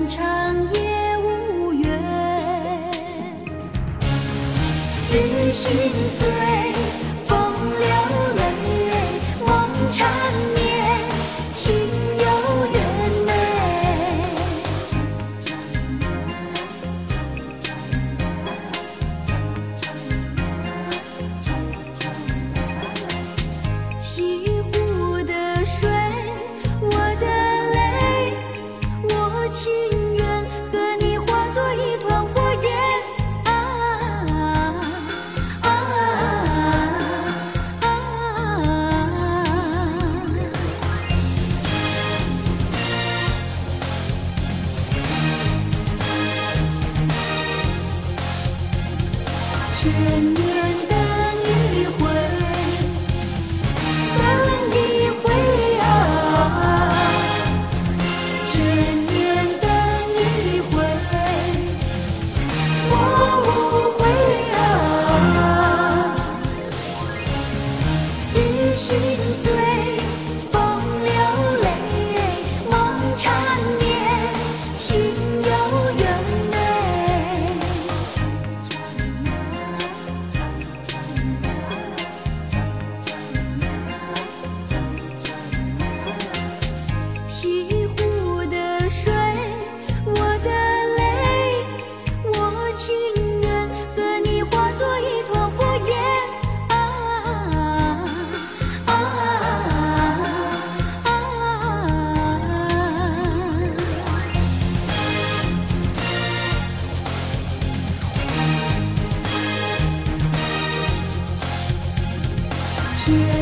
长夜无月，日心碎，风流泪，梦缠绵，情有缘内。西湖的水，我的泪，我情愿和你化作一团火焰。千年等一回，等一回啊！千年等一回，我无悔啊！日心碎，风流泪，梦缠绵，情有缘内。西湖的水，我的泪，我情愿和你化作一团火焰。千